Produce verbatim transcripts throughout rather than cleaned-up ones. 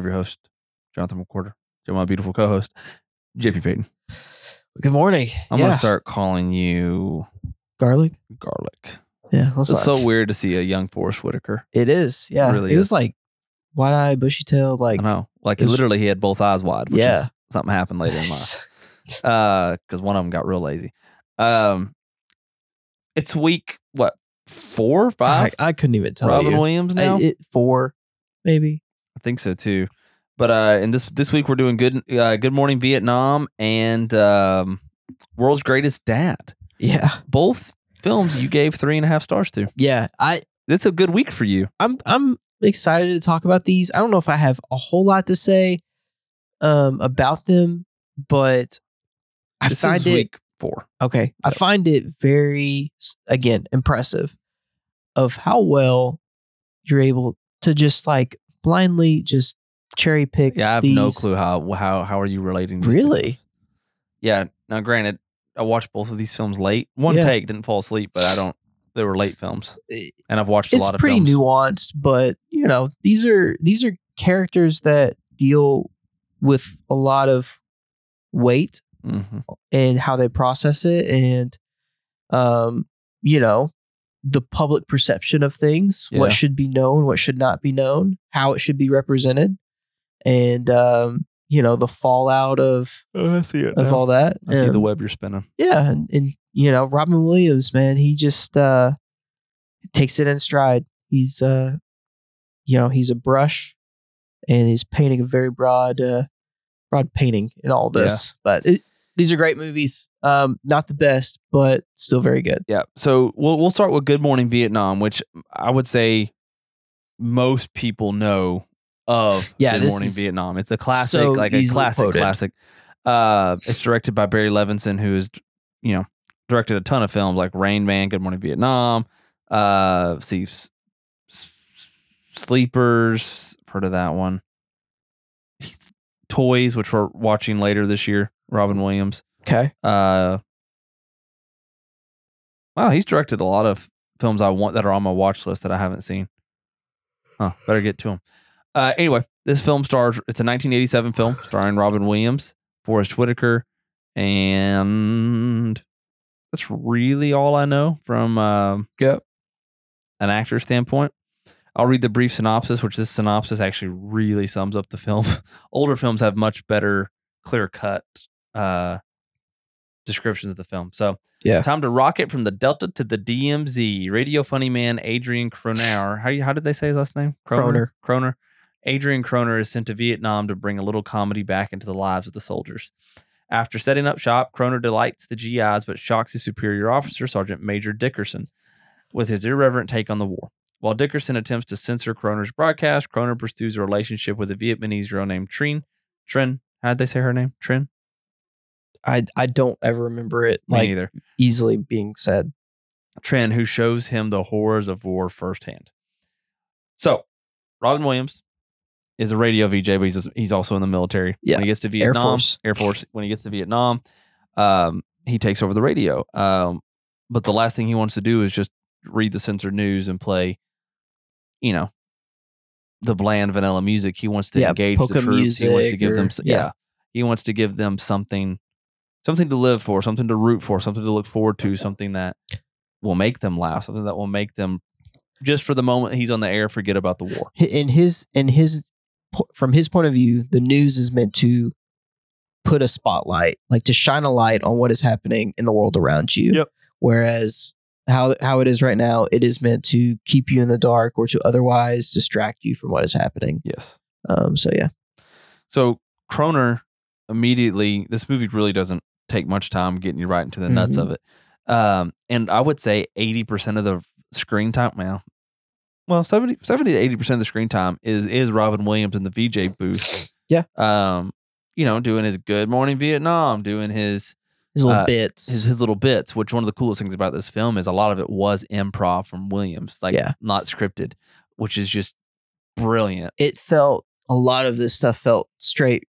your host, Jonathan McWhorter. To my beautiful co-host, J P Payton. Good morning. I'm yeah. going to start calling you... Garlic? Garlic. Yeah. It's not. So weird to see a young Forrest Whitaker. It is. Yeah. It, really it was like wide-eyed, bushy-tailed. Like, I know. Like, was, literally, he had both eyes wide, which yeah. is something happened later in life. Uh, because one of them got real lazy. Um, It's week, what, four, five? I, I couldn't even tell Robin you. Williams now? I, it, four, maybe. I think so, too. But uh, and this this week, we're doing Good uh, Good Morning Vietnam and um, World's Greatest Dad. Yeah. Both films you gave three and a half stars to. Yeah. I. It's a good week for you. I'm I'm excited to talk about these. I don't know if I have a whole lot to say um, about them, but I this find is it week four. Okay. I find it very, again, impressive of how well you're able to just like blindly just cherry pick. Yeah, I have these. no clue how how how are you relating these Really? things? Yeah. Now, granted, I watched both of these films late. One Yeah. take, didn't fall asleep, but I don't. They were late films, and I've watched a It's lot of pretty films. nuanced, but you know, these are these are characters that deal with a lot of weight Mm-hmm. and how they process it, and um, you know, the public perception of things, Yeah. what should be known, what should not be known, how it should be represented, and um, you know, the fallout of Oh, I see it. of now. all that. I see the Um, web you're spinning. Yeah, and, and you know, Robin Williams, man, he just uh, takes it in stride. He's uh, you know, he's a brush, and he's painting a very broad, uh, broad painting in all this. But it, these are great movies. Um, not the best, but still very good. Yeah. So we'll we'll start with Good Morning Vietnam, which I would say most people know of. Yeah, Good this Morning is Vietnam. It's a classic, so like a easily classic, quoted. classic. Uh, it's directed by Barry Levinson, who has, you know, directed a ton of films like Rain Man, Good Morning Vietnam. Uh, see, S- S- Sleepers. Heard of that one? Toys, which we're watching later this year. Robin Williams. Okay. Uh, wow, he's directed a lot of films I want that are on my watch list that I haven't seen. Huh, better get to them. Uh, anyway, this film stars, it's a nineteen eighty-seven film starring Robin Williams, Forrest Whitaker, and that's really all I know from um, Yep. an actor standpoint. I'll read the brief synopsis, which this synopsis actually really sums up the film. Older films have much better, clear-cut uh, descriptions of the film. So, Yeah. time to rocket from the Delta to the D M Z. Radio funny man Adrian Croner. How you, how did they say his last name? Croner. Croner. Adrian Croner is sent to Vietnam to bring a little comedy back into the lives of the soldiers. After setting up shop, Croner delights the G Is but shocks his superior officer, Sergeant Major Dickerson, with his irreverent take on the war. While Dickerson attempts to censor Croner's broadcast, Croner pursues a relationship with a Vietnamese girl named Trinh. Trin. How'd they say her name? Trin? I I don't ever remember it Me like neither. easily being said. Trin, who shows him the horrors of war firsthand. So, Robin Williams is a radio V J, but he's, he's also in the military. Yeah. When he gets to Vietnam, Air Force. Air Force. When he gets to Vietnam, um, he takes over the radio. Um, but the last thing he wants to do is just read the censored news and play, you know, the bland vanilla music. He wants to Yeah, engage the polka troops. He wants to music give them, or- yeah. yeah. He wants to give them something, something to live for, something to root for, something to look forward to, something that will make them laugh, something that will make them, just for the moment he's on the air, forget about the war. In his in his from his point of view, the news is meant to put a spotlight, like to shine a light on what is happening in the world around you. Yep. Whereas how how it is right now, it is meant to keep you in the dark or to otherwise distract you from what is happening. Yes. Um. So yeah. So Croner immediately, this movie really doesn't take much time getting you right into the nuts Mhm. of it. Um, and I would say eighty percent of the screen time, well, well, seventy, seventy to eighty percent of the screen time is is Robin Williams in the V J booth. Yeah. Um, you know, doing his Good Morning Vietnam, doing his His little uh, bits. his, his little bits, which one of the coolest things about this film is a lot of it was improv from Williams, like Yeah. not scripted, which is just brilliant. It felt a lot of this stuff felt straight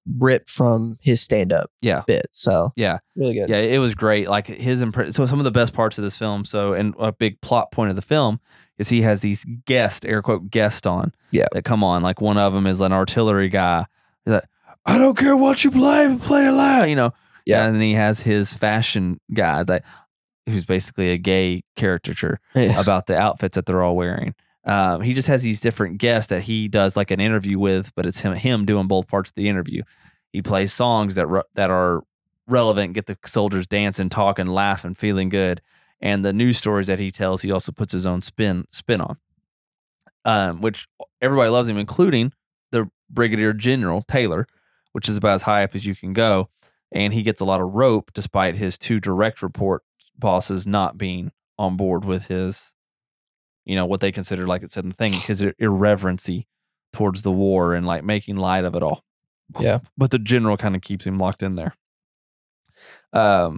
ripped from his stand-up Yeah. bit. So Yeah. really good. Yeah, it was great. Like his imp- so some of the best parts of this film. So, and a big plot point of the film is he has these guest, air quote, guest on. Yeah. That come on. Like one of them is an artillery guy. He's like, I don't care what you play, but play it loud. You know. Yeah. And then he has his fashion guy that who's basically a gay caricature Yeah. about the outfits that they're all wearing. Um, he just has these different guests that he does like an interview with, but it's him him doing both parts of the interview. He plays songs that re- that are relevant, get the soldiers dancing, talking, laughing, feeling good, and the news stories that he tells, he also puts his own spin spin on, um, which everybody loves him, including the Brigadier General Taylor, which is about as high up as you can go, and he gets a lot of rope despite his two direct report bosses not being on board with his. You know, what they consider, like it said in the thing, his irreverency towards the war and like making light of it all. Yeah. But the general kind of keeps him locked in there. Um,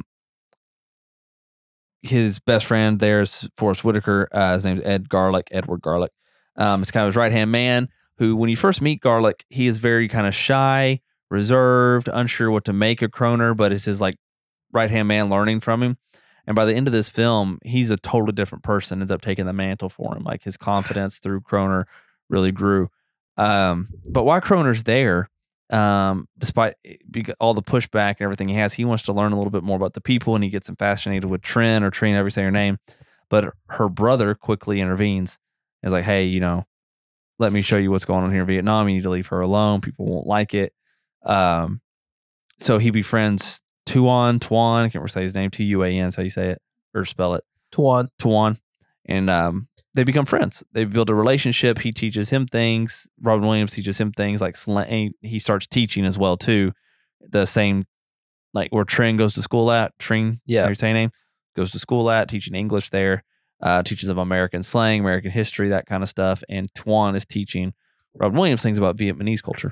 his best friend there is Forrest Whitaker. Uh, his name's Ed Garlick, Edward Garlick. Um, it's kind of his right-hand man who, when you first meet Garlick, he is very kind of shy, reserved, unsure what to make of Croner, but it's his like right-hand man learning from him. And by the end of this film, he's a totally different person, ends up taking the mantle for him. Like his confidence through Croner really grew. Um, but while Croner's there, um, despite all the pushback and everything he has, he wants to learn a little bit more about the people, and he gets him fascinated with Trin, or Trin, every say her name. But her brother quickly intervenes. Is like, hey, you know, let me show you what's going on here in Vietnam. You need to leave her alone. People won't like it. Um, so he befriends Tuan, Tuan, I can't remember say his name, T U A N, is how you say it, or spell it. Tuan. Tuan. And um, they become friends. They build a relationship. He teaches him things. Robin Williams teaches him things like slang. He starts teaching as well, too. The same, like where Trin goes to school at. Trin, Yeah. your saying name, goes to school at, teaching English there. Uh, teaches of American slang, American history, that kind of stuff. And Tuan is teaching Robin Williams things about Vietnamese culture.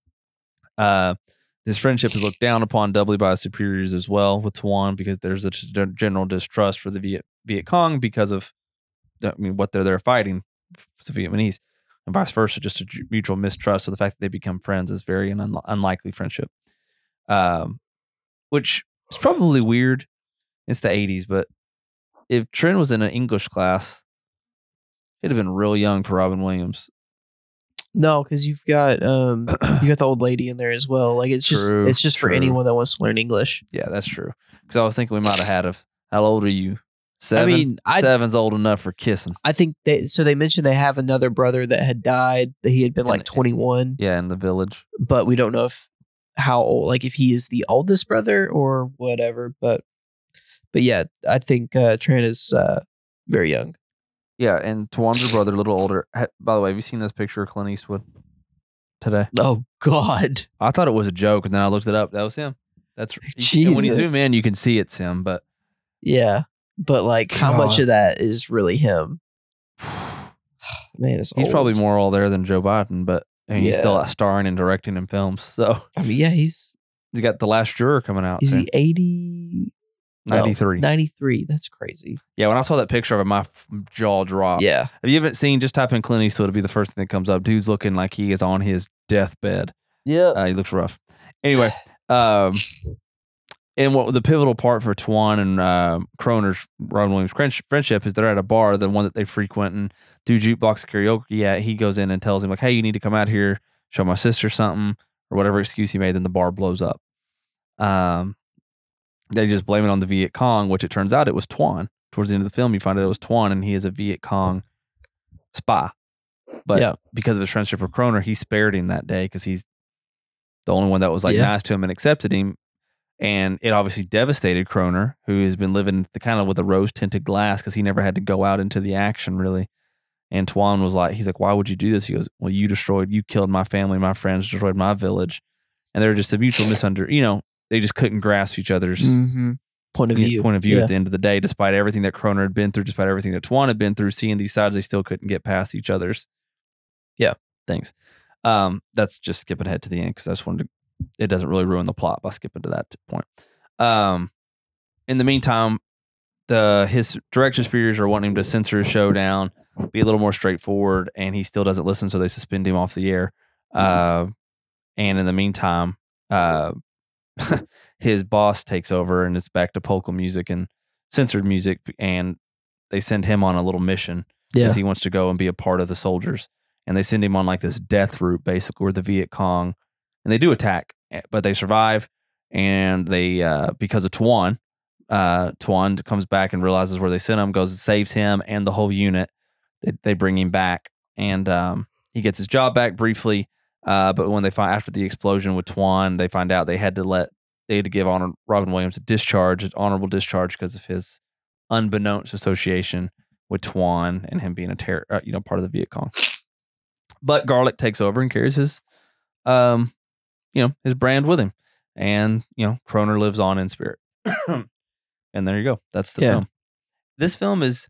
Uh, His friendship is looked down upon doubly by his superiors as well with Tuan, because there's a general distrust for the Viet, Viet Cong because of, I mean, what they're there fighting for the Vietnamese, and vice versa. Just a mutual mistrust. So the fact that they become friends is very an un- unlikely friendship, um, which is probably weird. It's the eighties, but if Trin was in an English class, he'd have been real young for Robin Williams. No, because you've got um you got the old lady in there as well. Like it's just True, it's just for true. anyone that wants to learn English. Yeah, that's true. Because I was thinking we might have had a. How old are you? Seven. I mean, I Seven's old enough for kissing. I think they so they mentioned they have another brother that had died, that he had been In like the- twenty-one, Yeah, in the village. but we don't know if how old, like if he is the oldest brother or whatever. But but yeah, I think uh, Tran is uh, very young. Yeah, and Tuan's her brother, a little older. Ha- By the way, have you seen this picture of Clint Eastwood today? Oh God, I thought it was a joke, and then I looked it up. That was him. That's you- and when you Jesus. zoom in, you can see it's him. But yeah, but like how much God. of that is really him? Man, it's he's old. probably more all there than Joe Biden. But I mean, he's still Yeah. starring and directing in films. So I mean, yeah, he's he's got The Last Juror coming out. is soon. he eighty? ninety-three. ninety-three. That's crazy. Yeah, when I saw that picture of him, my f- jaw dropped. Yeah. If you haven't seen, just type in Clint Eastwood. It'll be the first thing that comes up. Dude's looking like he is on his deathbed. Yeah. Uh, he looks rough. Anyway, um, and what the pivotal part for Tuan and uh, Croner's Robin Williams friendsh- friendship is they're at a bar, the one that they frequent and do jukebox karaoke at. He goes in and tells him like, "Hey, you need to come out here, show my sister something," or whatever excuse he made. Then the bar blows up. Um, they just blame it on the Viet Cong, which it turns out it was Tuan. Towards the end of the film, you find out it was Tuan, and he is a Viet Cong spy. But Yeah. because of his friendship with Croner, he spared him that day because he's the only one that was like Yeah. nice to him and accepted him. And it obviously devastated Croner, who has been living the kind of with a rose tinted glass because he never had to go out into the action really. And Tuan was like, he's like, "Why would you do this?" He goes, "Well, you destroyed, you killed my family, my friends, destroyed my village." And they're just a mutual misunder, you know, they just couldn't grasp each other's Mm-hmm. Point of view. point of view Yeah. at the end of the day, despite everything that Croner had been through, despite everything that Tuan had been through, seeing these sides, they still couldn't get past each other's Yeah. things. Um, that's just skipping ahead to the end because I just wanted to, it doesn't really ruin the plot by skipping to that point. Um, in the meantime, the his director superiors are wanting him to censor his show down, be a little more straightforward, and he still doesn't listen, so they suspend him off the air. Uh, and in the meantime, uh, his boss takes over, and it's back to polka music and censored music, and they send him on a little mission because Yeah. he wants to go and be a part of the soldiers. And they send him on like this death route, basically, where the Viet Cong, and they do attack, but they survive. And they, uh, because of Tuan, uh, Tuan comes back and realizes where they sent him, goes and saves him and the whole unit. They, they bring him back, and um, he gets his job back briefly. Uh, but when they find after the explosion with Tuan, they find out they had to let they had to give honor, Robin Williams a discharge, an honorable discharge, because of his unbeknownst association with Tuan and him being a terror, uh, you know, part of the Viet Cong. But Garlic takes over and carries his, um, you know, his brand with him. And, you know, Kroner lives on in spirit. And there you go. That's the Yeah. film. This film is,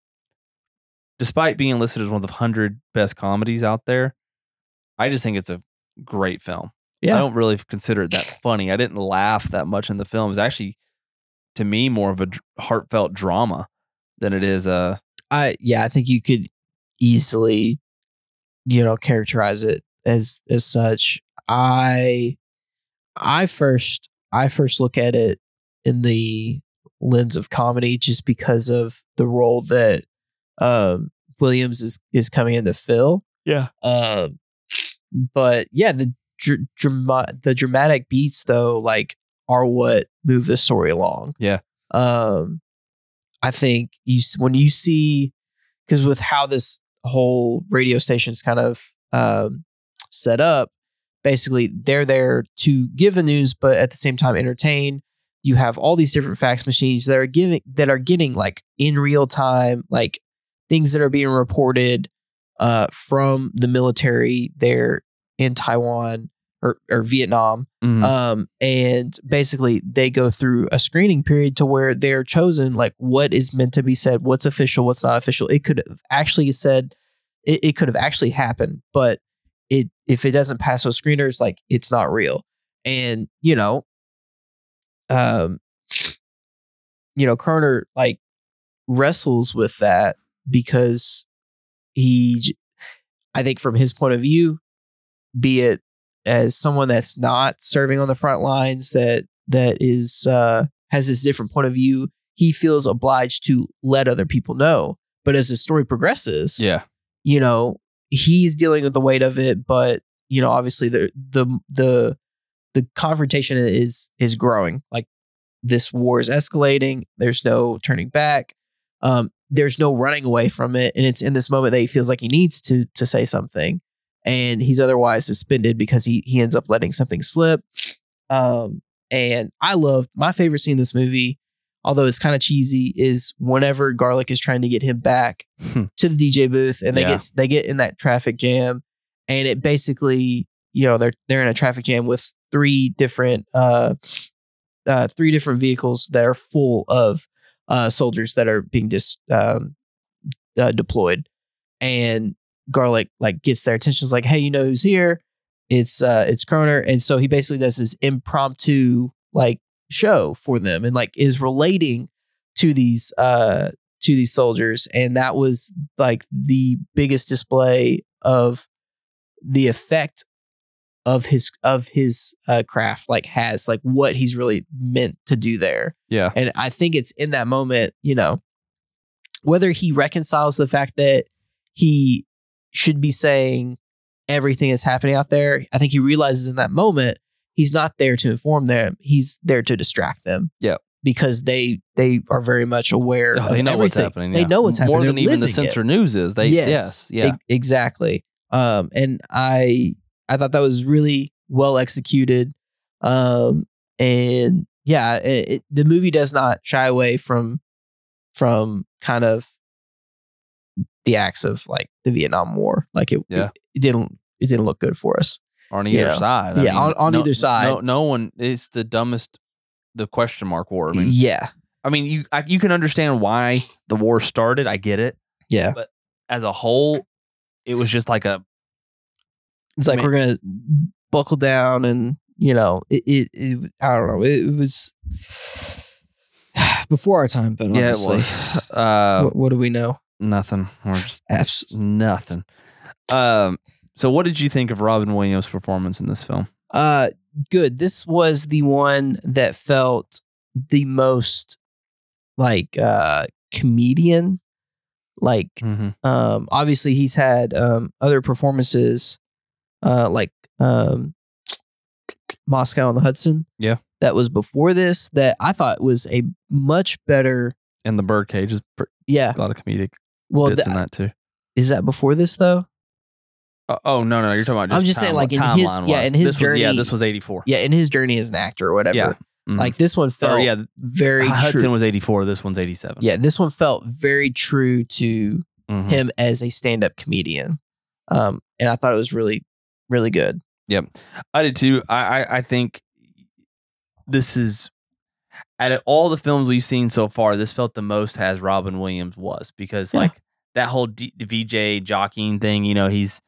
despite being listed as one of the one hundred best comedies out there, I just think it's a great film. Yeah. I don't really consider it that funny. I didn't laugh that much in the film. It's actually, to me, more of a dr- heartfelt drama than it is a... I yeah, I think you could easily, you know, characterize it as as such. I I first I first look at it in the lens of comedy, just because of the role that um, Williams is is coming in to fill. Yeah. Um, but yeah, the dr- drama the dramatic beats though, like, are what move the story along. Yeah. Um, I think you s- when you see, because with how this whole radio station's kind of um, set up, basically they're there to give the news, but at the same time entertain. You have all these different fax machines that are giving that are getting like in real time, like things that are being reported uh, from the military there in Taiwan or, or Vietnam. Mhm. Um, and basically they go through a screening period to where they're chosen, like, what is meant to be said, what's official, what's not official. It could have actually said, it, it could have actually happened, but it, if it doesn't pass those screeners, like, it's not real. And, you know, um, you know, Kroner like wrestles with that because he, j- I think from his point of view, be it as someone that's not serving on the front lines, that that is uh, has this different point of view, he feels obliged to let other people know. But as the story progresses, Yeah. you know, he's dealing with the weight of it. But you know, obviously the the the the confrontation is is growing. Like, this war is escalating. There's no turning back. Um, there's no running away from it, and it's in this moment that he feels like he needs to to say something, and he's otherwise suspended because he he ends up letting something slip. Um, and I love my favorite scene in this movie, although it's kind of cheesy, is whenever Garlic is trying to get him back to the D J booth, and they Yeah. get they get in that traffic jam, and it basically, you know, they're they're in a traffic jam with three different uh, uh three different vehicles that are full of uh soldiers that are being dis um uh, deployed, and Garlic like gets their attention. Is like, hey, you know who's here? It's uh it's Kroner. And so he basically does this impromptu like show for them, and like is relating to these uh to these soldiers, and that was like the biggest display of the effect of his of his uh, craft, like has like what he's really meant to do there. Yeah. And I think it's in that moment, you know, whether he reconciles the fact that he should be saying everything that's happening out there, I think he realizes in that moment he's not there to inform them, he's there to distract them. Yeah. Because they they are very much aware Oh, of they know what's everything. happening. They yeah. know what's happening. More They're than even the living it. censor news is. They yes, yeah. e- exactly. Um, and I I thought that was really well executed. Um, and yeah, it, it, the movie does not shy away from from kind of the acts of like the Vietnam War. Like it, Yeah. it, it didn't it didn't look good for us. on either Yeah. side. I Yeah, mean, on- on no- either side. No, no one is the dumbest. The question mark war. I mean, yeah, I mean, you I, you can understand why the war started. I get it. yeah. But as a whole, it was just like a It's like I mean- we're gonna buckle down, and you know, it. it, it I don't know. It, it was before our time, but yeah. It honestly, was uh, what, what do we know? nothing. Or just Abs- nothing. Um. So, what did you think of Robin Williams' performance in this film? Uh, good. This was the one that felt the most like uh comedian. Like, Mm-hmm. um, obviously he's had um other performances, uh, like um, Moscow on the Hudson. Yeah. That was before this. That I thought was a much better. And the Birdcage is pr- Yeah. a lot of comedic Well, bits th- in that too. is that before this though? Oh, oh no, no, you're talking about. Just I'm just saying, time- like, in his- timeline yeah, wise. in his this was, yeah, journey- this was eighty-four. Yeah, in his journey as an actor or whatever. Yeah. Mhm. Like this one felt Or, yeah, very Hudson true. was eighty-four. This one's eighty-seven. Yeah, this one felt very true to Mhm. him as a stand-up comedian, um, and I thought it was really, really good. I did too. I, I I think this is out of all the films we've seen so far, this felt the most as Robin Williams was because Yeah. like that whole D- V J jockeying thing. You know, he's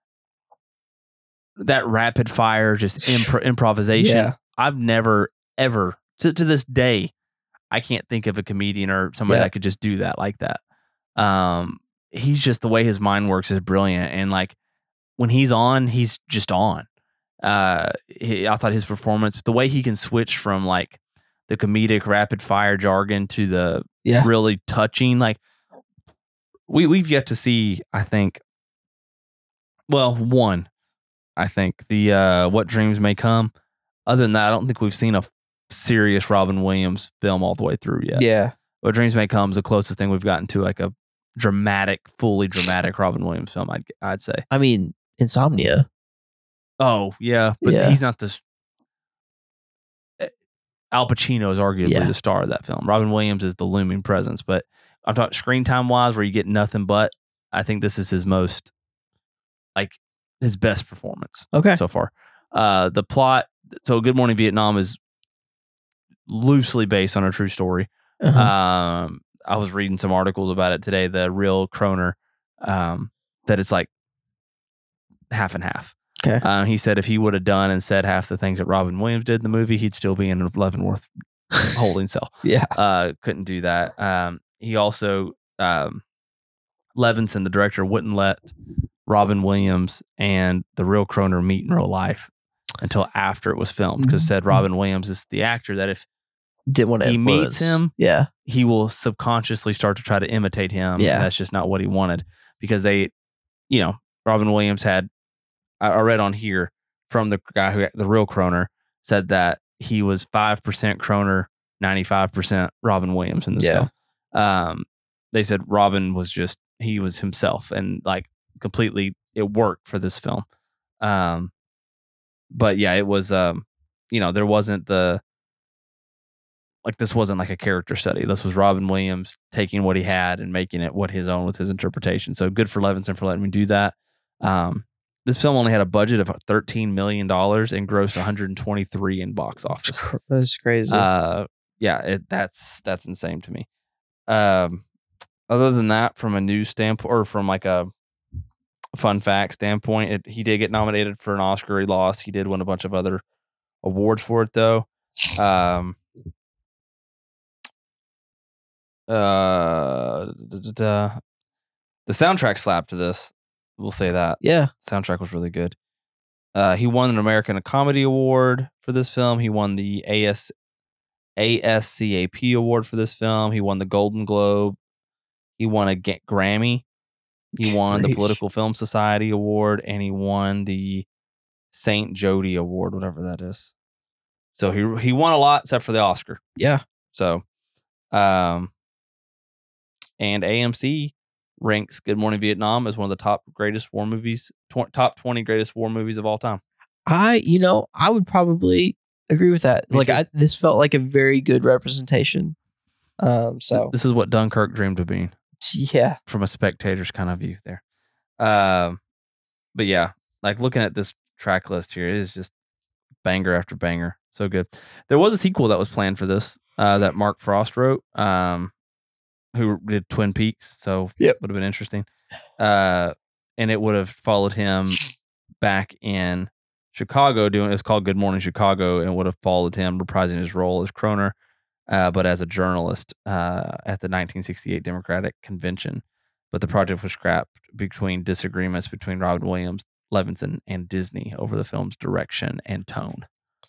that rapid fire, just impro- improvisation. Yeah. I've never ever to to this day, I can't think of a comedian or somebody Yeah. that could just do that like that. Um, he's just the way his mind works is brilliant, and like when he's on, he's just on. Uh, he, I thought his performance, the way he can switch from like the comedic rapid fire jargon to the Yeah. really touching, like we we've yet to see. I think, well, one, I think the uh, What Dreams May Come. Other than that, I don't think we've seen a serious Robin Williams film all the way through yet. Yeah. What Dreams May Come is the closest thing we've gotten to like a dramatic, fully dramatic Robin Williams film. I'd I'd say. I mean, Insomnia. Oh yeah, but Yeah. he's not this. Al Pacino is arguably Yeah. the star of that film. Robin Williams is the looming presence, but I'm talking screen time wise, where you get nothing but. I think this is his most, like, his best performance Okay. so far. Uh, the plot. So, Good Morning Vietnam is loosely based on a true story. Uh-huh. Um, I was reading some articles about it today. The real Croner, um, that it's like half and half. Okay. Um, he said if he would have done and said half the things that Robin Williams did in the movie, he'd still be in a Leavenworth holding cell. Yeah. Uh, couldn't do that. Um, he also, um, Levinson, the director, wouldn't let Robin Williams and the real Croner meet in real life until after it was filmed, because said Robin Williams is the actor that if Didn't want to he influence. meets him, Yeah. he will subconsciously start to try to imitate him. Yeah. And that's just not what he wanted, because they, you know, Robin Williams had, I I read on here from the guy who, the real Croner, said that he was five percent Croner, ninety-five percent Robin Williams in this Yeah. film. Um, they said Robin was just, he was himself, and like completely, it worked for this film. Um, but yeah, it was, um, you know, there wasn't the, like, this wasn't like a character study. This was Robin Williams taking what he had and making it what his own with his interpretation. So good for Levinson for letting me do that. Um, this film only had a budget of thirteen million dollars and grossed one hundred twenty-three in box office. That's crazy. Uh, yeah, it, that's that's insane to me. Um, other than that, from a news standpoint or from like a fun fact standpoint, it, he did get nominated for an Oscar. He lost. He did win a bunch of other awards for it, though. Um, uh, da, da, da. The soundtrack slapped to this. We'll say that. yeah. Soundtrack was really good. Uh, he won an American Comedy Award for this film. He won the A S A S C A P Award for this film. He won the Golden Globe. He won a G- Grammy. He won the Great. Political Film Society Award, and he won the Saint Jody Award, whatever that is. So he he won a lot except for the Oscar. Yeah. So, um, and A M C ranks Good Morning Vietnam as one of the top greatest war movies, tw- top twenty greatest war movies of all time. I, you know, I would probably agree with that. Me like, too. I, this felt like a very good representation. Um. So This is what Dunkirk dreamed of being, yeah. from a spectator's kind of view there. Um, but yeah, like looking at this track list here, it is just banger after banger. So good. There was a sequel that was planned for this, uh, that Mark Frost wrote, um, who did Twin Peaks. So Yep. would have been interesting. Uh, and it would have followed him back in Chicago doing, it's called Good Morning Chicago, and would have followed him reprising his role as Croner, uh, but as a journalist, uh, at the nineteen sixty-eight Democratic Convention. But the project was scrapped between disagreements between Robin Williams, Levinson, and Disney over the film's direction and tone.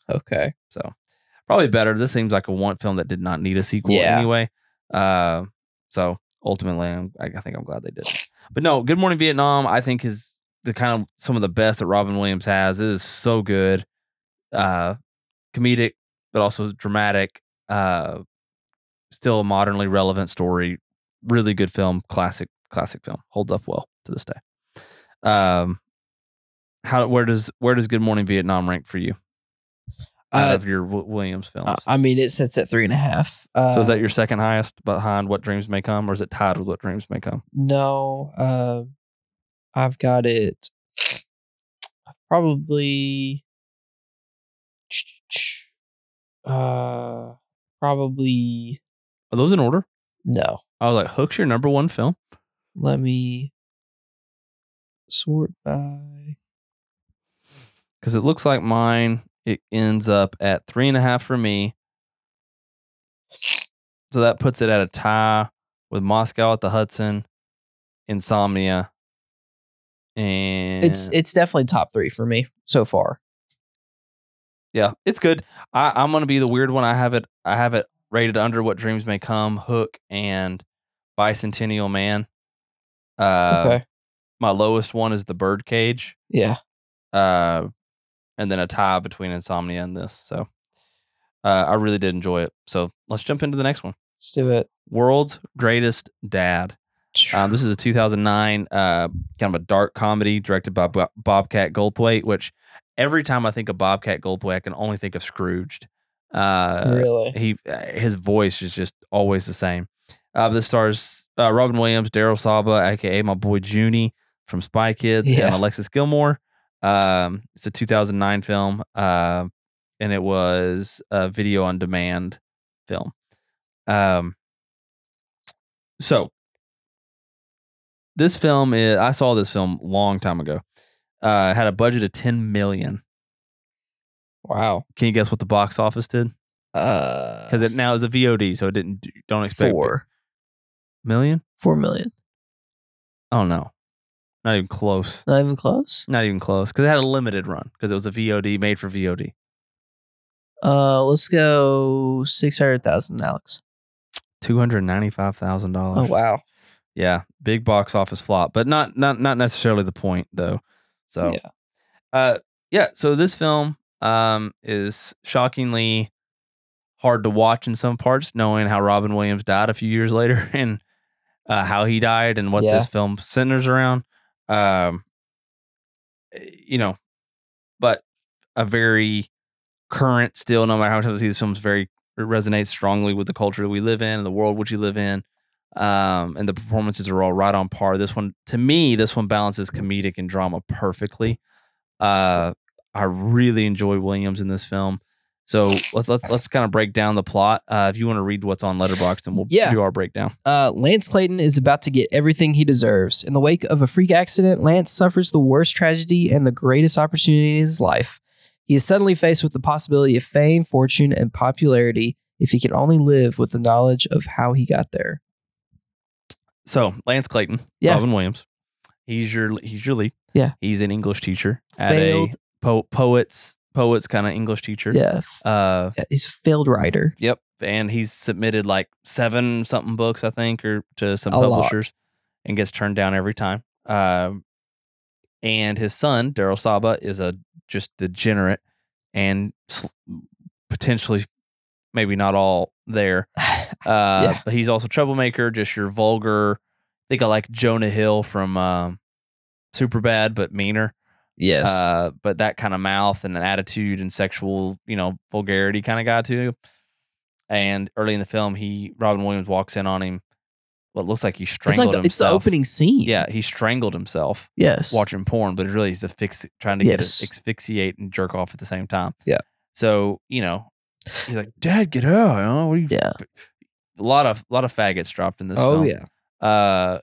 Okay. So probably better. This seems like a one film that did not need a sequel Yeah. anyway. Uh, so ultimately, I'm, I I think I'm glad they did. But no, Good Morning Vietnam, I think is the kind of some of the best that Robin Williams has. It is so good, uh, comedic, but also dramatic. Uh, still a modernly relevant story. Really good film, classic, classic film. Holds up well to this day. Um, how where does where does Good Morning Vietnam rank for you out Uh, of your w- Williams films? Uh, I mean, it sits at three and a half. Uh, so is that your second highest behind What Dreams May Come, or is it tied with What Dreams May Come? No, uh, I've got it probably. Uh, probably Are those in order? no. I was like, Hook's your number one film? Let me sort by. Because it looks like mine, it ends up at three and a half for me. So that puts it at a tie with Moscow at the Hudson, Insomnia, and It's it's definitely top three for me so far. yeah, it's good. I, I'm gonna be the weird one. I have it. I have it rated under What Dreams May Come, Hook, and Bicentennial Man. Uh, Okay. My lowest one is The Birdcage. Yeah. Uh, and then a tie between Insomnia and this. So, uh, I really did enjoy it. So let's jump into the next one. Let's do it. World's Greatest Dad. Um, this is a two thousand nine uh, kind of a dark comedy directed by Bob- Bobcat Goldthwait, which every time I think of Bobcat Goldthwait, I can only think of Scrooged. Uh, Really? He his voice is just always the same. Uh, this stars uh, Robin Williams, Daryl Saba, aka my boy Junie from Spy Kids, Yeah. and Alexis Gilmore. Um, it's a two thousand nine film, uh, and it was a video on demand film. Um, so. This film is, I saw this film a long time ago. Uh, it had a budget of ten million. Wow. Can you guess what the box office did? Uh, Because it now is a V O D, so it didn't. Don't expect four million. four million. Oh no, not even close. Not even close. Not even close. Because it had a limited run. Because it was a V O D made for V O D. Uh, let's go six hundred thousand, Alex. Two hundred ninety-five thousand Oh dollars. wow. Yeah, big box office flop, but not not not necessarily the point though. So, Yeah. uh, yeah. So this film um is shockingly hard to watch in some parts, knowing how Robin Williams died a few years later and uh, how he died and what Yeah. this film centers around. Um, you know, but a very current still, no matter how times I see this film's very it resonates strongly with the culture that we live in and the world which we live in. Um, and the performances are all right on par. This one, to me, this one balances comedic and drama perfectly. Uh, I really enjoy Williams in this film. So let's let's, let's kind of break down the plot. Uh, if you want to read what's on Letterboxd, then we'll Yeah. do our breakdown. Uh, Lance Clayton is about to get everything he deserves. In the wake of a freak accident, Lance suffers the worst tragedy and the greatest opportunity in his life. He is suddenly faced with the possibility of fame, fortune, and popularity if he can only live with the knowledge of how he got there. So Lance Clayton, Yeah. Robin Williams, he's your he's your lead. Yeah. He's an English teacher at Failed. a po- poets poets kind of English teacher. Yeah. Uh, Yeah, he's a failed writer. Yep, and he's submitted like seven something books, I think, or to some A lot. publishers, and gets turned down every time. Um, and his son Daryl Saba is a just degenerate and sl- potentially maybe not all there. Uh, Yeah. but he's also a troublemaker, just your vulgar. Think of like Jonah Hill from um, Superbad, but meaner. Yes. Uh, but that kind of mouth and an attitude and sexual, you know, vulgarity kind of guy too. And early in the film, he Robin Williams walks in on him. What looks like he it's strangled like the, it's the himself. opening scene. Yeah, he strangled himself Yes. watching porn, but really he's affix- trying to Yes. get it, asphyxiate and jerk off at the same time. Yeah. So you know, he's like, "Dad, get out!" You know, what are you Yeah. a lot of a lot of faggots dropped in this Oh film. yeah. Uh,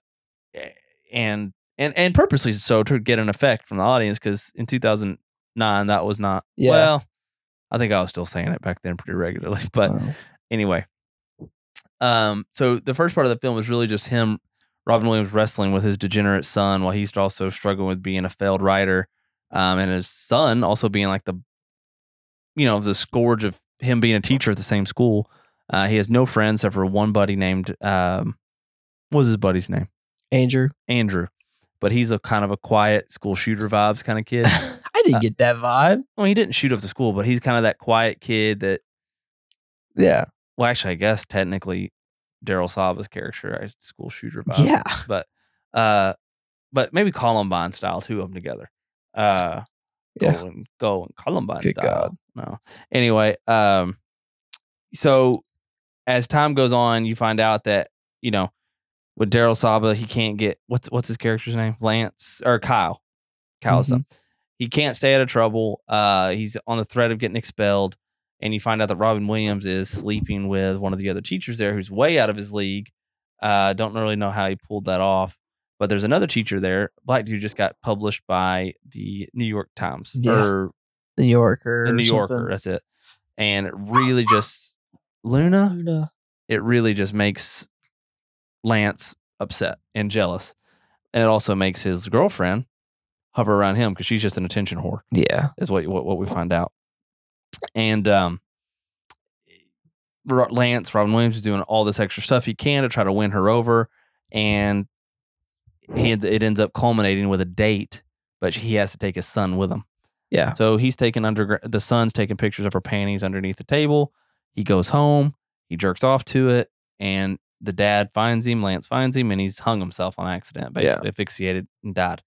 and and and purposely so to get an effect from the audience because in two thousand nine that was not. Yeah. Well, I think I was still saying it back then pretty regularly, but Wow. anyway. Um, so the first part of the film is really just him, Robin Williams, wrestling with his degenerate son while he's also struggling with being a failed writer, um, and his son also being like the you know, the scourge of him being a teacher at the same school. Uh, he has no friends except for one buddy named, um, what was his buddy's name? Andrew. Andrew. But he's a kind of a quiet school shooter vibes kind of kid. I didn't Uh, get that vibe. Well, he didn't shoot up the school, but he's kind of that quiet kid that, Yeah. well, actually, I guess technically Daryl Saba's character is school shooter vibe. Yeah. But, uh, but maybe Columbine style, two of them together. Uh, Yeah. Go and go and Columbine Good style. God. No. Anyway, um, so as time goes on, you find out that, you know, with Daryl Saba, he can't get what's what's his character's name? Lance or Kyle. Kyle's Mhm. son. He can't stay out of trouble. Uh, he's on the threat of getting expelled, and you find out that Robin Williams is sleeping with one of the other teachers there, who's way out of his league. Uh, don't really know how he pulled that off, but there's another teacher there. Black dude just got published by the New York Times Yeah. or The New Yorker. the or New Yorker. something. That's it. And it really just Luna. Luna. It really just makes Lance upset and jealous, and it also makes his girlfriend hover around him because she's just an attention whore. Yeah. Is what what, what we find out. And um, Lance Robin Williams is doing all this extra stuff he can to try to win her over, and he it ends up culminating with a date, but he has to take his son with him. Yeah. So he's taking under the son's taking pictures of her panties underneath the table. He goes home, he jerks off to it, and the dad finds him. Lance finds him, and he's hung himself on accident, basically asphyxiated and died.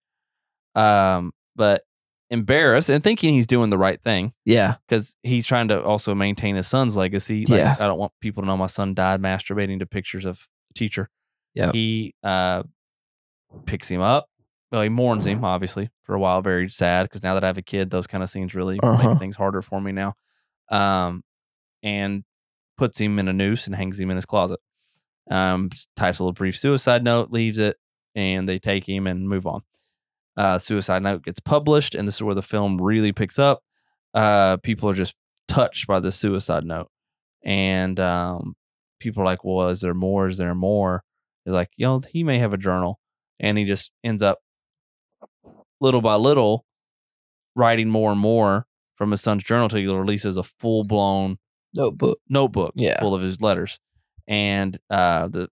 Um, but embarrassed and thinking he's doing the right thing Yeah. because he's trying to also maintain his son's legacy. Like, Yeah. I don't want people to know my son died masturbating to pictures of a teacher. Yeah. He uh picks him up. Well, he mourns him, obviously, for a while. Very sad because now that I have a kid, those kind of scenes really Uh-huh. make things harder for me now. Um, and puts him in a noose and hangs him in his closet. Um, types a little brief suicide note, leaves it, and they take him and move on. Uh, suicide note gets published, and this is where the film really picks up. Uh, people are just touched by the suicide note, and um, people are like, "Well, is there more? Is there more?" It's like, you know, he may have a journal, and he just ends up little by little writing more and more from his son's journal till he releases a full blown Notebook. notebook Yeah. full of his letters, and uh, the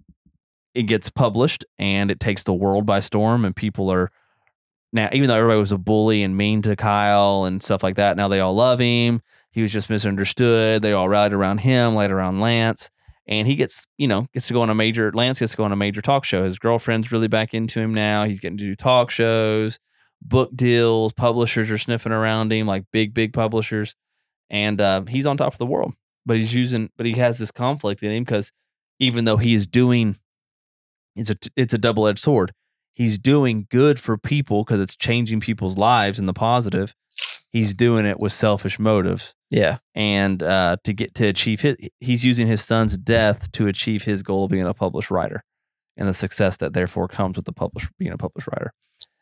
it gets published, and it takes the world by storm, and people are now, even though everybody was a bully and mean to Kyle and stuff like that, now they all love him. He was just misunderstood. They all rallied around him, later around Lance, and he gets, you know, gets to go on a major. Lance gets to go on a major talk show. His girlfriend's really back into him now. He's getting to do talk shows, book deals. Publishers are sniffing around him, like big, big publishers, and uh, he's on top of the world. But he's using, but he has this conflict in him because even though he is doing, it's a it's a double edged sword. He's doing good for people because it's changing people's lives in the positive. He's doing it with selfish motives. Yeah. And uh, to get to achieve his, he's using his son's death to achieve his goal of being a published writer, and the success that therefore comes with the publish being a published writer.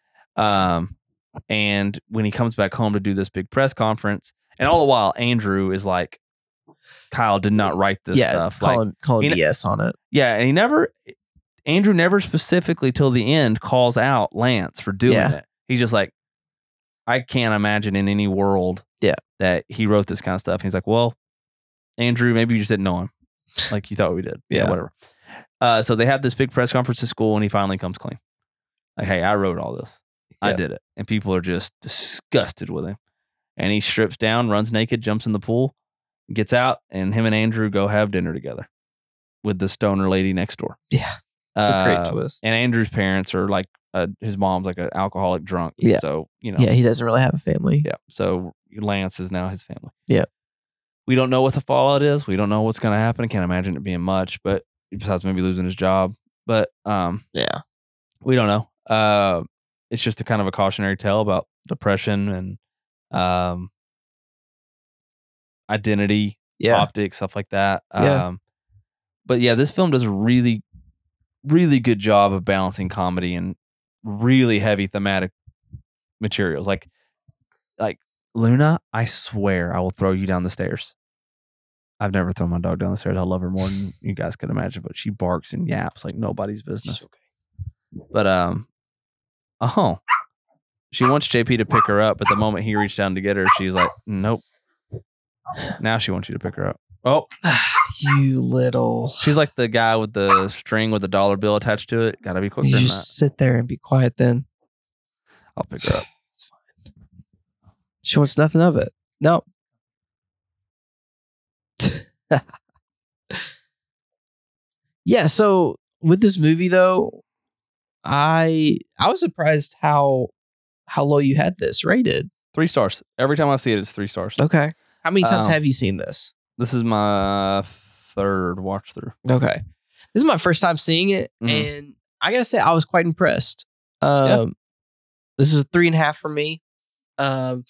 Um, and when he comes back home to do this big press conference, and all the while Andrew is like, Kyle did not write this yeah. stuff. Calling, like, calling he- B S on it. yeah, and he never, Andrew never specifically till the end calls out Lance for doing Yeah. it. He's just like, I can't imagine in any world Yeah. that he wrote this kind of stuff. And he's like, well, Andrew, maybe you just didn't know him like you thought we did. Yeah. whatever. Uh, so they have this big press conference at school, and he finally comes clean. Like, hey, I wrote all this. I Yeah. did it. And people are just disgusted with him. And he strips down, runs naked, jumps in the pool, gets out, and him and Andrew go have dinner together with the stoner lady next door. Yeah. It's a great Uh, twist. And Andrew's parents are like, uh, his mom's like an alcoholic drunk. Yeah. So, you know. Yeah. He doesn't really have a family. Yeah. So Lance is now his family. Yeah. We don't know what the fallout is. We don't know what's going to happen. I can't imagine it being much, but besides maybe losing his job. But um, Yeah. we don't know. Uh, it's just a kind of a cautionary tale about depression and um, identity, Yeah. optics, stuff like that. Yeah. Um, but yeah, this film does a really, really good job of balancing comedy and really heavy thematic materials. Like, like Luna, I swear I will throw you down the stairs. I've never thrown my dog down the stairs. I love her more than you guys could imagine, but she barks and yaps like nobody's business. But um, oh, she wants J P to pick her up, but the moment he reached down to get her, she's like, "Nope, Now she wants you to pick her up. Oh, You little. she's like the guy with the string with the dollar bill attached to it. Gotta be quicker You than that. just sit there and be quiet then. I'll pick her up. It's fine. She wants nothing of it. No. Yeah, so with this movie though, I I was surprised how how low you had this rated. Three stars. Every time I see it, it's three stars. Okay. How many times Um, have you seen this? This is my third watch through. Okay. This is my first time seeing it, Mhm. and I gotta say I was quite impressed. Um This is a three and a half for me. Um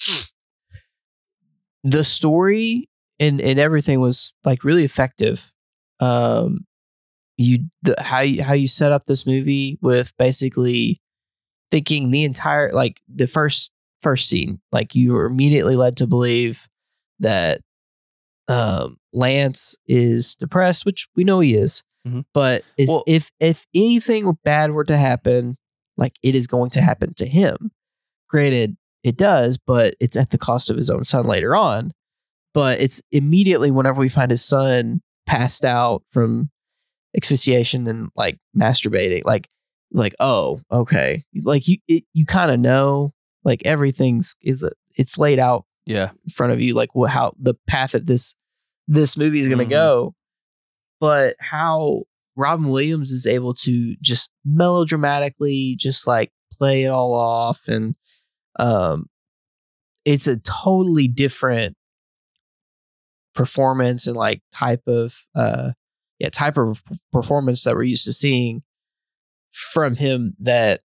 the story and, and everything was like really effective. Um you the, how you how you set up this movie with basically thinking the entire like the first first scene, like you were immediately led to believe that um Lance is depressed, which we know he is. Mhm. But is Well- if if anything bad were to happen, like it is going to happen to him. Granted, it does, but it's at the cost of his own son later on. But it's immediately whenever we find his son passed out from asphyxiation and like masturbating, like like oh okay, like you it, you kind of know like everything's it's laid out Yeah. in front of you, like what how the path that this this movie is going to Mhm. go. But how Robin Williams is able to just melodramatically just like play it all off, and um it's a totally different performance and like type of uh yeah type of performance that we're used to seeing from him, that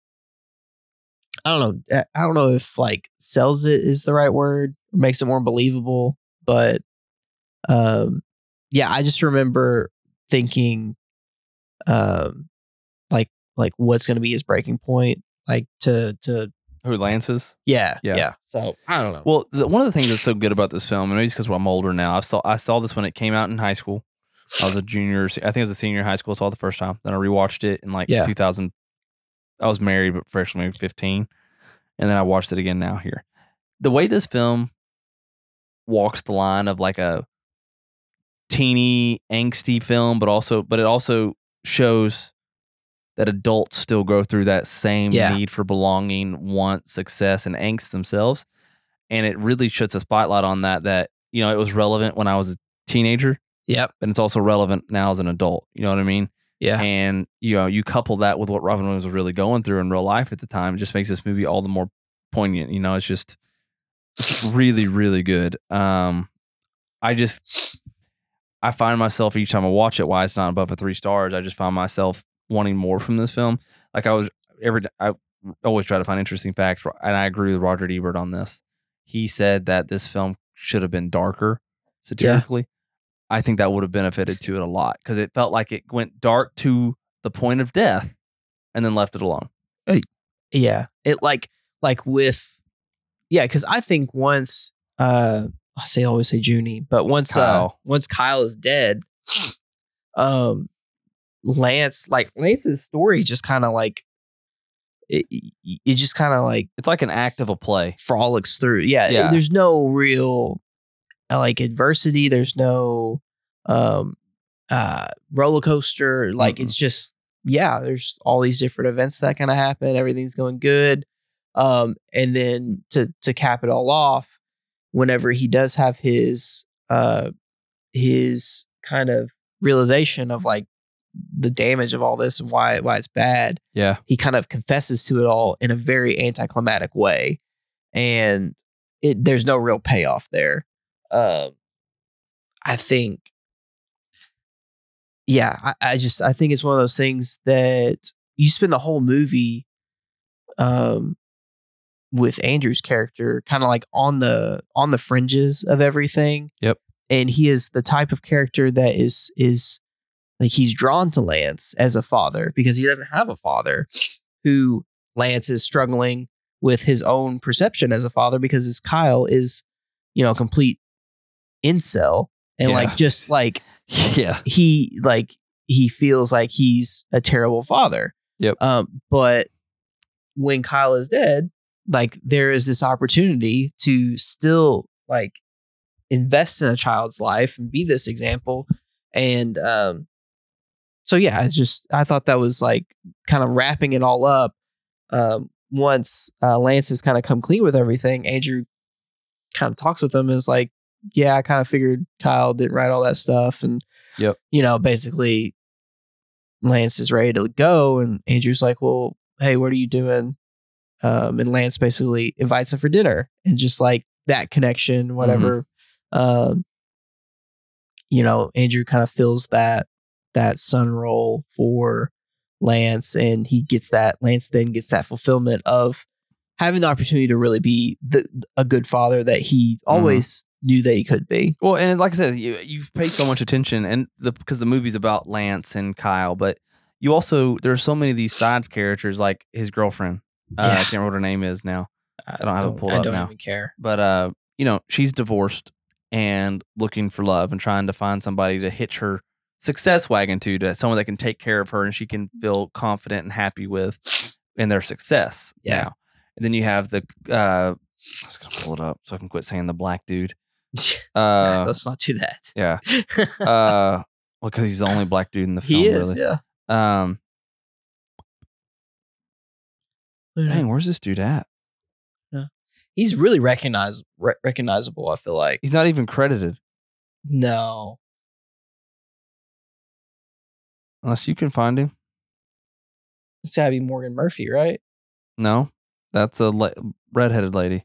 I don't know I don't know if like sells it is the right word, or makes it more believable. But um yeah, I just remember thinking um like like what's going to be his breaking point, like to to Who Lance's? yeah Yeah. yeah so I don't know. Well, the, one of the things that's so good about this film, and maybe it's because I'm older now. I saw I saw this when it came out in high school. I was a junior. I think it was a senior in high school. Saw it the first time. Then I rewatched it in like Yeah. two thousand. I was married, but freshman maybe fifteen, and then I watched it again now here. The way this film walks the line of like a teeny, angsty film, but also, but it also shows that adults still go through that same Yeah. need for belonging, want, success, and angst themselves. And it really shuts a spotlight on that, that, you know, it was relevant when I was a teenager, Yep. and it's also relevant now as an adult. You know what I mean? Yeah. And, you know, you couple that with what Robin Williams was really going through in real life at the time, it just makes this movie all the more poignant. You know, it's just, it's really, really good. Um, I just, I find myself each time I watch it, why it's not above a three stars. I just find myself wanting more from this film. Like I was every, I always try to find interesting facts, and I agree with Roger Ebert on this. He said that this film should have been darker satirically. I think that would have benefited to it a lot, because it felt like it went dark to the point of death and then left it alone. Yeah. It like like with yeah, because I think once uh I say I always say Junie, but once uh Kyle. once Kyle is dead, um Lance like Lance's story just kind of like it, it just kind of like It's like an act of a play. frolics through. Yeah, Yeah. there's no real uh, like adversity. There's no um uh roller coaster. Like Mm-mm. it's just yeah. There's all these different events that kind of happen. Everything's going good, um, and then to to cap it all off, whenever he does have his uh his kind of realization of like the damage of all this and why why it's bad, Yeah. he kind of confesses to it all in a very anticlimactic way, and it there's no real payoff there. Um, I think, yeah, I, I just I think it's one of those things that you spend the whole movie, um, with Andrew's character kind of like on the on the fringes of everything. Yep. And he is the type of character that is is like he's drawn to Lance as a father because he doesn't have a father, who Lance is struggling with his own perception as a father because his Kyle is, you know, a complete incel and Yeah. like just like Yeah. he like he feels like he's a terrible father. Yep. Um, but when Kyle is dead, like there is this opportunity to still like invest in a child's life and be this example. And um, so, yeah, it's just, I thought that was like kind of wrapping it all up. Um, once uh, Lance has kind of come clean with everything, Andrew kind of talks with him and is like, yeah, I kind of figured Kyle didn't write all that stuff. And, Yep. you know, basically Lance is ready to go. And Andrew's like, well, hey, what are you doing? Um, and Lance basically invites him for dinner, and just like that connection, whatever. Mm-hmm. Um, you know, Andrew kind of fills that, that son role for Lance, and he gets that, Lance then gets that fulfillment of having the opportunity to really be the, a good father that he always mm-hmm. knew that he could be. Well, and like I said, you you pay so much attention, and the because the movie's about Lance and Kyle, but you also, there are so many of these side characters, like his girlfriend. Uh, yeah. I can't remember what her name is now. I don't have don't, it pulled I up don't now. even care. But uh, you know, she's divorced and looking for love and trying to find somebody to hitch her success wagon to, to someone that can take care of her and she can feel confident and happy with in their success. Yeah. Now. And then you have the uh, I was gonna pull it up so I can quit saying the black dude. Uh, Let's not do that. Yeah. Uh, well, because he's the only black dude in the film. He is. Really. Yeah. Um. Dang, where's this dude at? Yeah. He's really recognize re- recognizable. I feel like he's not even credited. No. Unless you can find him. It's gotta be Morgan Murphy, right? No, that's a le- redheaded lady.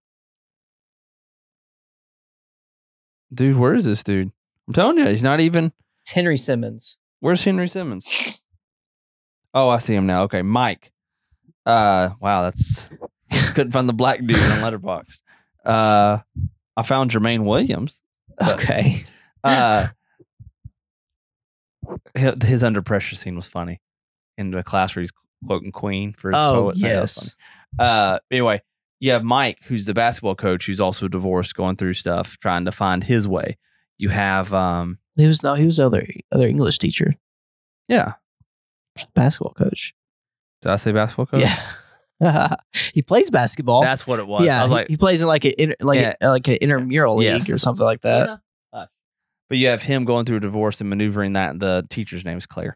Dude, where is this dude? I'm telling you, he's not even. It's Henry Simmons. Where's Henry Simmons? Oh, I see him now. Okay, Mike. Uh, wow, that's couldn't find the black dude on Letterboxd. Uh, I found Jermaine Williams. But, okay. Uh, his under pressure scene was funny in the class where he's quoting Queen for his oh, poet. Yes. Uh, anyway, you have Mike, who's the basketball coach, who's also divorced, going through stuff, trying to find his way. You have um, he was no, he was other other English teacher. Yeah, basketball coach. Did I say basketball coach? Yeah. He plays basketball. That's what it was. Yeah, I was he, like, he plays in like a like yeah. a, like an intramural league yes. or something like that. Yeah. But you have him going through a divorce and maneuvering that. The teacher's name is Claire.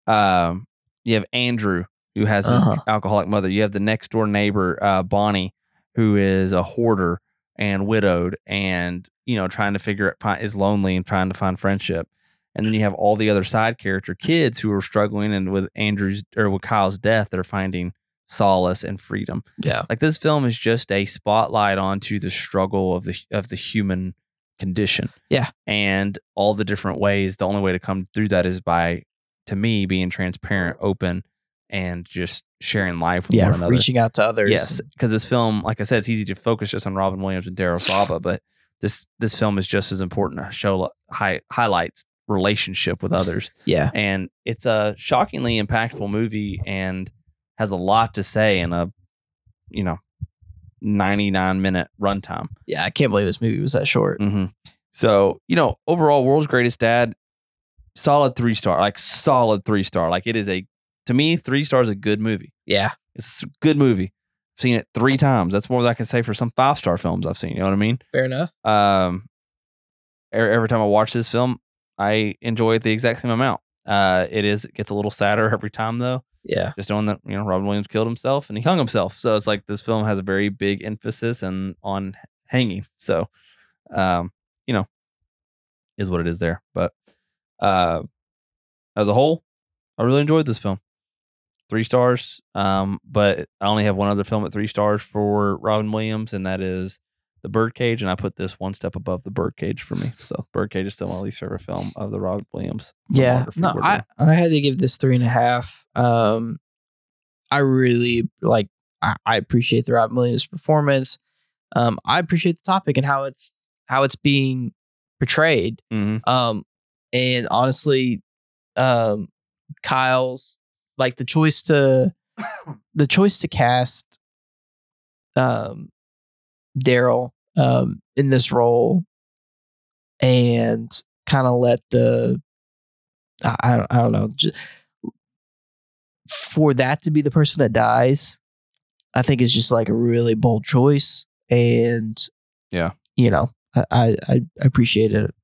Um, you have Andrew, who has his uh-huh. alcoholic mother. You have the next door neighbor, uh, Bonnie, who is a hoarder and widowed, and you know trying to figure it is lonely and trying to find friendship. And then you have all the other side character kids who are struggling, and with Andrew's or with Kyle's death, they're finding solace and freedom. Yeah, like this film is just a spotlight onto the struggle of the of the human condition. Yeah, and all the different ways. The only way to come through that is by, to me, being transparent, open, and just sharing life with yeah, one another. Reaching out to others. Yes, because this film, like I said, it's easy to focus just on Robin Williams and Daryl Saba, but this this film is just as important to show high, highlights relationship with others. Yeah. And it's a shockingly impactful movie and has a lot to say in a, you know, ninety-nine minute runtime. Yeah, I can't believe this movie was that short. Mm-hmm. So, you know, overall, World's Greatest Dad, solid three star, like solid three star. Like it is a, to me, three stars is a good movie. Yeah. It's a good movie. I've seen it three times. That's more than I can say for some five star films I've seen. You know what I mean? Fair enough. Um, every, every time I watch this film, I enjoy it the exact same amount. Uh, it is it gets a little sadder every time though. Yeah, just knowing that you know Robin Williams killed himself and he hung himself. So it's like this film has a very big emphasis and on hanging. So, um, you know, is what it is there. But uh, as a whole, I really enjoyed this film. Three stars. Um, but I only have one other film at three stars for Robin Williams, and that is The Birdcage, and I put this one step above The Birdcage for me. So Birdcage is still my least favorite film of the Robin Williams. Yeah, no, I, I had to give this three and a half. Um, I really like. I, I appreciate the Robin Williams performance. Um, I appreciate the topic and how it's how it's being portrayed. Mm-hmm. Um, and honestly, um, Kyle's like the choice to the choice to cast, um. Daryl um, in this role and kind of let the I, I don't I don't know just, for that to be the person that dies, I think is just like a really bold choice. And yeah, you know, I I, I appreciated it.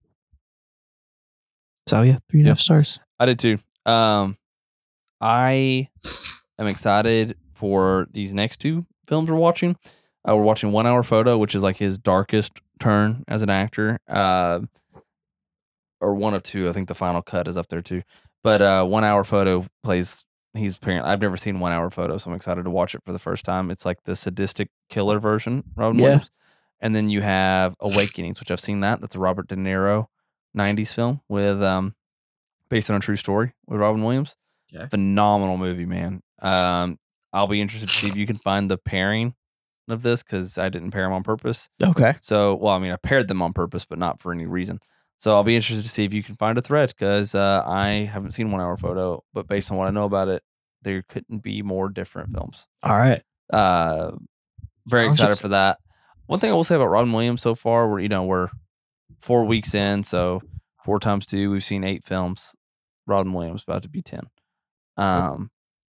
So yeah, three and a half stars. I did too. Um, I am excited for these next two films we're watching. Uh, we're watching One Hour Photo, which is like his darkest turn as an actor. Uh, or one of two. I think the final cut is up there too. But uh, One Hour Photo plays. He's apparently. I've never seen One Hour Photo, so I'm excited to watch it for the first time. It's like the sadistic killer version, Robin Yeah. Williams. And then you have Awakenings, which I've seen that. That's a Robert De Niro nineties film with um based on a true story with Robin Williams. Okay. Phenomenal movie, man. Um, I'll be interested to see if you can find the pairing of this because I didn't pair them on purpose. Okay. So, well, I mean, I paired them on purpose, but not for any reason. So I'll be interested to see if you can find a thread because uh, I haven't seen One Hour Photo, but based on what I know about it, there couldn't be more different films. All right. Uh, very Sounds excited ex- for that. One thing I will say about Robin Williams so far, we're you know we're four weeks in, so four times two, we've seen eight films. Robin Williams about to be ten. Um,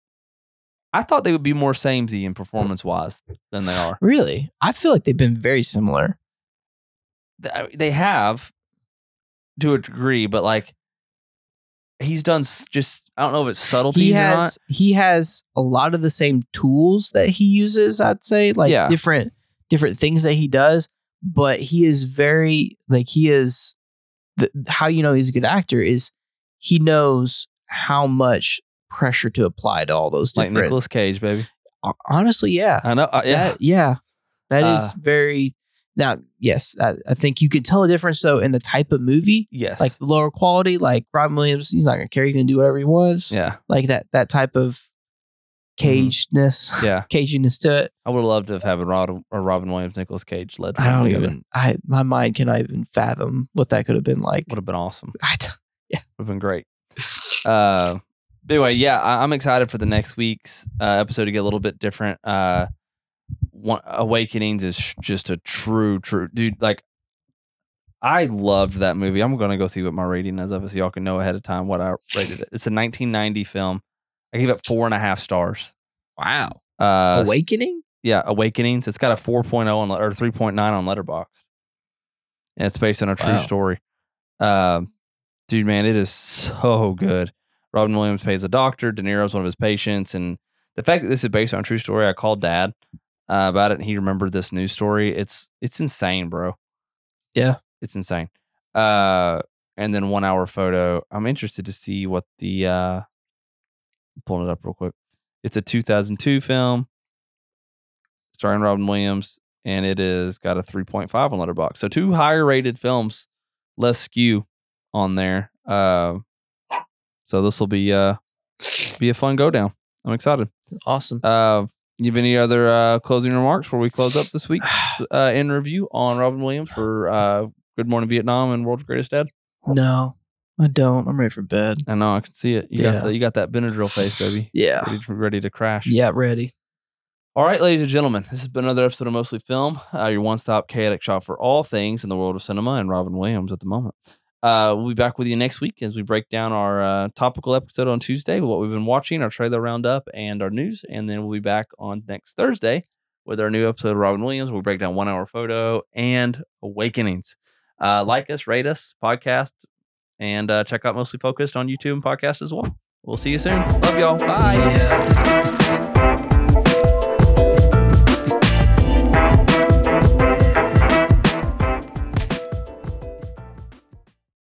I thought they would be more samey in performance wise than they are. Really? I feel like they've been very similar. Th- They have to a degree, but like he's done s- just I don't know if it's subtleties He or not. has he has a lot of the same tools that he uses, I'd say, like Yeah. different different things that he does, but he is very like he is the, how you know he's a good actor is he knows how much pressure to apply to all those Like different. Nicolas Cage, baby. Honestly, yeah. I know. Uh, yeah. That, yeah. That is Uh, very now, yes, I, I think you could tell a difference though in the type of movie. yes. Like the lower quality, like Robin Williams, he's not gonna care, he can do whatever he wants. yeah. Like that that type of cagedness, Yeah. caginess to it. I would have loved to have had a Robin, a Robin Williams, Nicolas Cage led. I film don't together. even I my mind cannot even fathom what that could have been like. Would have been awesome. I d- Would have been great. Uh, but anyway, yeah, I, I'm excited for the next week's uh, episode to get a little bit different. Uh, one, Awakenings is sh- just a true, true dude. Like, I loved that movie. I'm gonna go see what my rating is of it, so y'all can know ahead of time what I rated it. It's a nineteen ninety film. I gave it four and a half stars. wow. Uh, Awakening? yeah, Awakenings. It's got a four point oh on or three point nine on Letterboxd. And it's based on a true Wow. story. Um, dude, man, it is so good. Robin Williams plays a doctor. De Niro's one of his patients, and the fact that this is based on a true story, I called Dad uh, about it, and he remembered this news story. It's it's insane, bro. Yeah. It's insane. Uh, and then One Hour Photo. I'm interested to see what the. Uh, I'm pulling it up real quick. It's a two thousand two film starring Robin Williams, and it is got a three point five on Letterboxd. So two higher rated films, less skew on there. Uh, so this will be uh be a fun go down. I'm excited. Awesome. Uh, you have any other uh, closing remarks before we close up this week's uh, in review on Robin Williams for uh, Good Morning Vietnam and World's Greatest Dad? No, I don't. I'm ready for bed. I know I can see it. You Yeah. got the, you got that Benadryl face, baby. Yeah. Ready to, ready to crash. Yeah, ready. All right, ladies and gentlemen, this has been another episode of Mostly Film, uh, your one-stop chaotic shop for all things in the world of cinema and Robin Williams at the moment. Uh, we'll be back with you next week as we break down our uh, topical episode on Tuesday with what we've been watching, our trailer roundup, and our news. And then we'll be back on next Thursday with our new episode of Robin Williams. We'll break down One Hour Photo and Awakenings. Uh, like us, rate us, podcast, and uh, check out Mostly Focused on YouTube and podcast as well. We'll see you soon. Love y'all. See Bye. ya.